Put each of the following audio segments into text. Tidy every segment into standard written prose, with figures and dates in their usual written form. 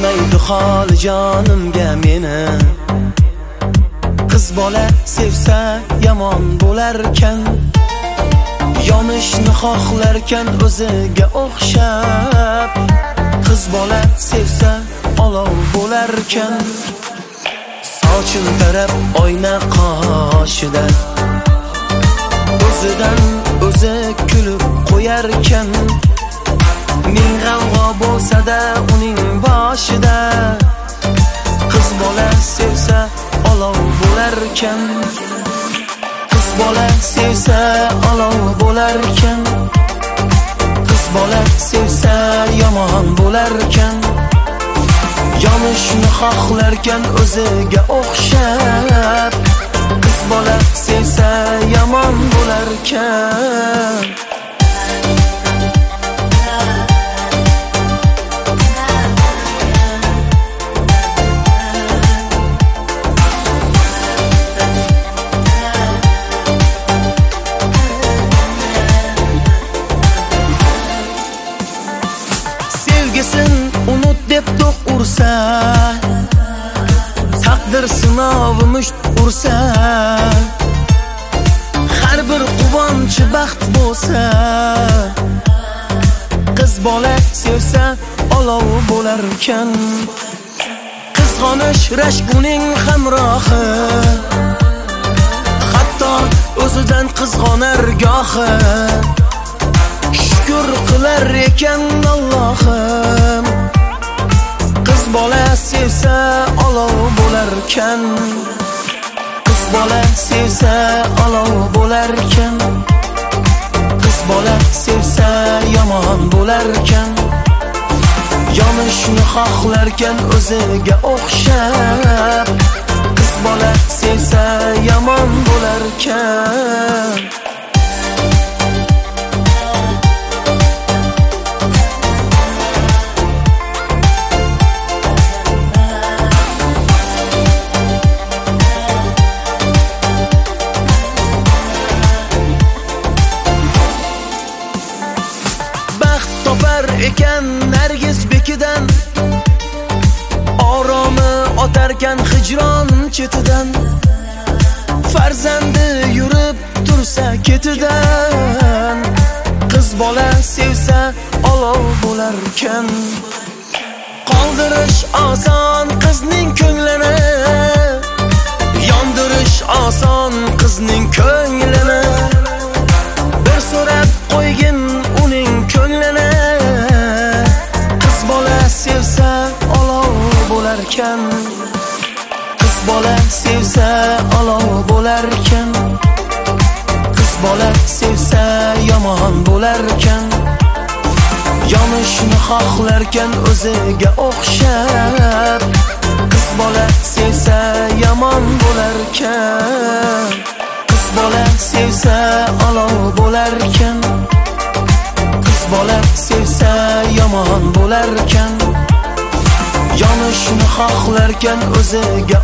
Bilmaydi holi jonimga meni. Qiz bola sevsa yomon bo'larkan, yonishni xohlarkan o'ziga o'xshab. Qiz bola sevsa olov bo'larkan, sochim tarab oyna qoshida o'zidan o'zi kulib qo'yarkan. Ming g'avg'o bo'lsa-da uning boshida, qiz bola sevsa olov bo'larkan. Qiz bola sevsa olov bo'larkan, qiz bola sevsa yomon bo'larkan, yonishni xohlarkan o'ziga o'xshab. Qiz bola sevsa yomon bo'larkan. Sevgisin unut deb to'q ursa, taqdir sinovi musht ursa, har bir quvonchi baxt bo'lsa, qiz bola sevsa olov bo'larkan. Qizg'onish rashk uning hamrohi, hatto o'zidan qizg'onar gohi. Shukr qilar ekan Allohim, qiz bola sevsa olov bo'larkan. Qiz bola sevsa olov bo'larkan, qiz bola sevsa yomon bo'larkan, yonishni xohlarkan o'ziga o'xshab. Qiz bola sevsa yomon bo'larkan. Topar ekan nargiz bekidan, oromi otarkan hijron chetidan. Farzandi yurib tursa ketidan, qiz bola sevsa olov bo'larkan. Qoldirish oson qizning ko'nglini, yondirish oson qizning ko'nglini. Bir so'rab qo'ygin uning ko'nglini, qiz bola sevsa olov bo'larkan. Qiz bola sevsa olov bo'larkan, qiz bola sevsa yomon bo'larkan, yonishni xohlarkan o'ziga o'xshab. Qiz bola sevsa yomon bo'larkan. Qiz bola sevsa olov bo'larkan, qiz bola sevsa yomon bo'larkan, yonishni xohlarkan o'ziga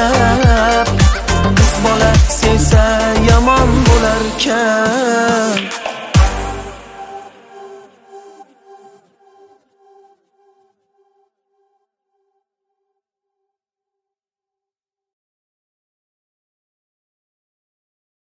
o'xshab. Qiz bola sevsa yomon bo'larkan.